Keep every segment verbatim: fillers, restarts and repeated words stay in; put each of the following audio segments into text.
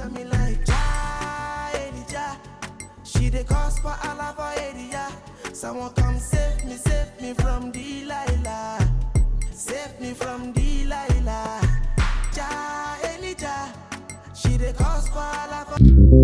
at me like Ja, Elijah. She the cause for all of our area. Someone come save me, save me from Delilah. Save me from Delilah. Ja, Elijah. She the cause for all of our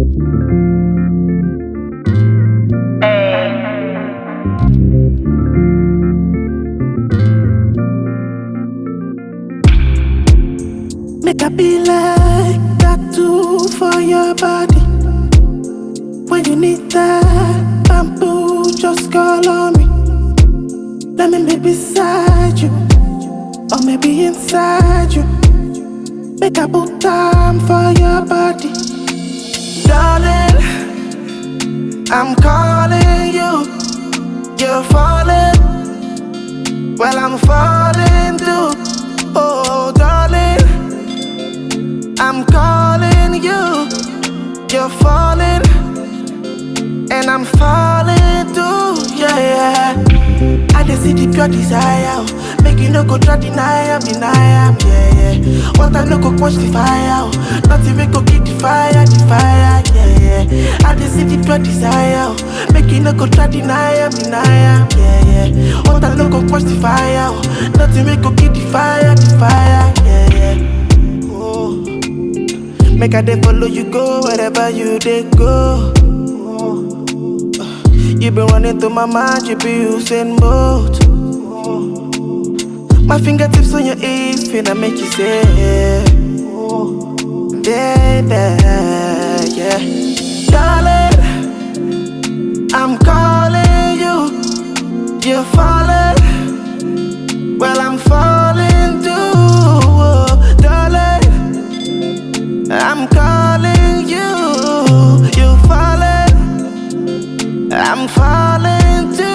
make I be like that too for your body. When you need that bamboo, just call on me. Let me be beside you, or maybe inside you. Make I put time for your body. Darling, I'm calling you. You're falling, well I'm falling too. Oh darling, I'm calling you. You're falling, and I'm falling too, yeah, yeah. I just see the pure desire. Make you no go try deny am, deny am, yeah, yeah. What I no go quench the fire. Nothing we go keep the fire, the fire, yeah, yeah. I just see the pure desire. Make you no go try deny am, deny am, yeah, yeah. What I no go quench the fire. Nothing we go keep the fire, the fire, yeah, yeah. Oh. Make I dey follow you go wherever you dey go. You been running through my mind, you be using both. My fingertips on your hips, finna make you say, baby, yeah. Darling, I'm calling you. You're falling, well I'm falling too. Oh, darling, I'm calling you. You're falling, I'm falling too.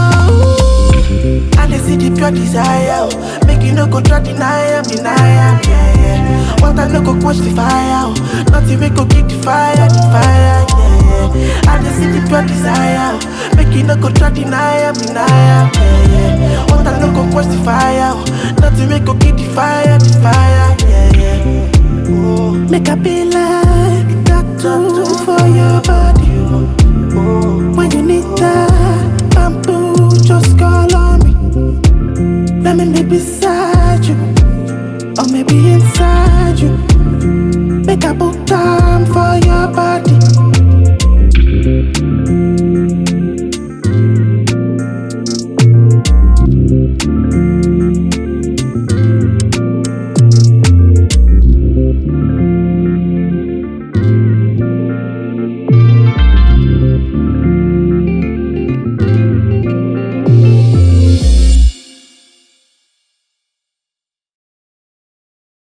And I see the pure desire. Make you no go try deny am, deny am, yeah, yeah. What I no go quench the fire. Nothing we go keep the fire, the fire, yeah, yeah. And I see the pure desire. Make you no go try deny am, deny am, yeah, yeah. What I no go quench the fire. Nothing we go keep the fire, the fire, yeah, yeah. Oh. Make I be like that too.